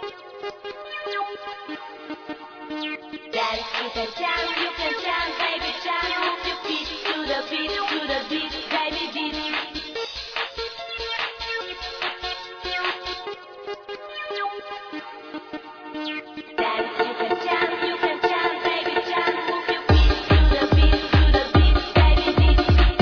Dance, you can jump, baby, jump, move your feet to the beat, baby, beat. Dance, you can jump, baby, jump, move your feet to the beat, baby, beat.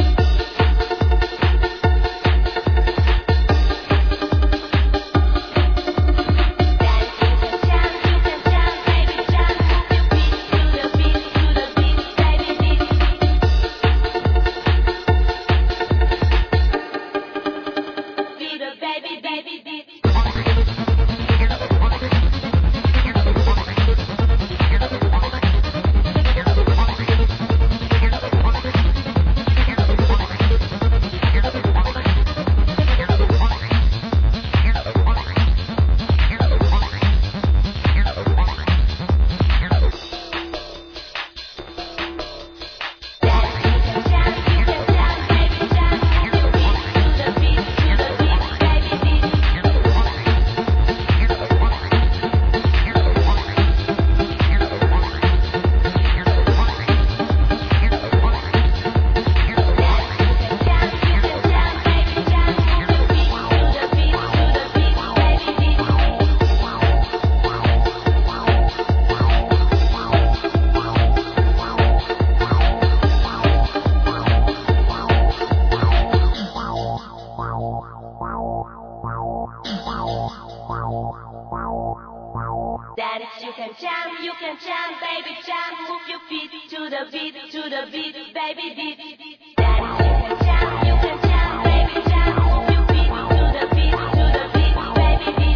Dance, you can jump, baby, jump, move your feet to the beat, baby, beat. Beat the baby, beat. Dance, you can jump, baby, jump, move your feet to the beat, baby, beat. Dance, you can jump, baby, jump, move your feet to the beat, baby, beat.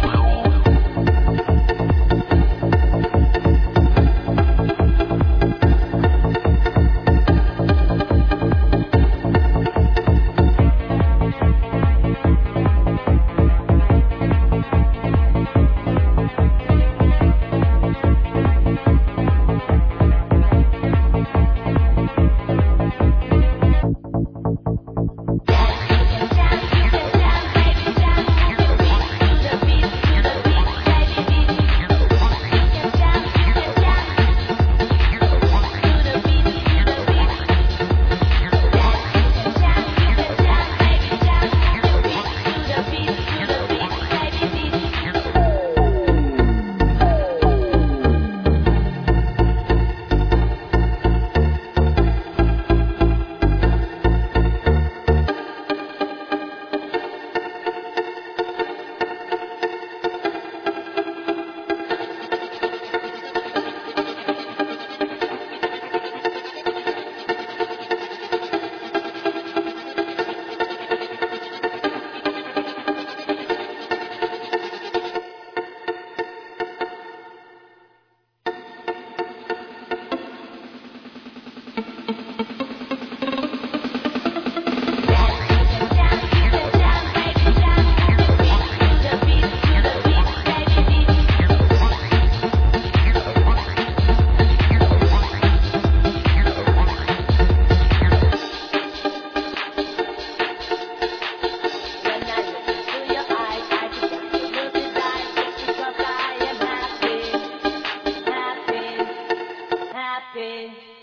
Happy.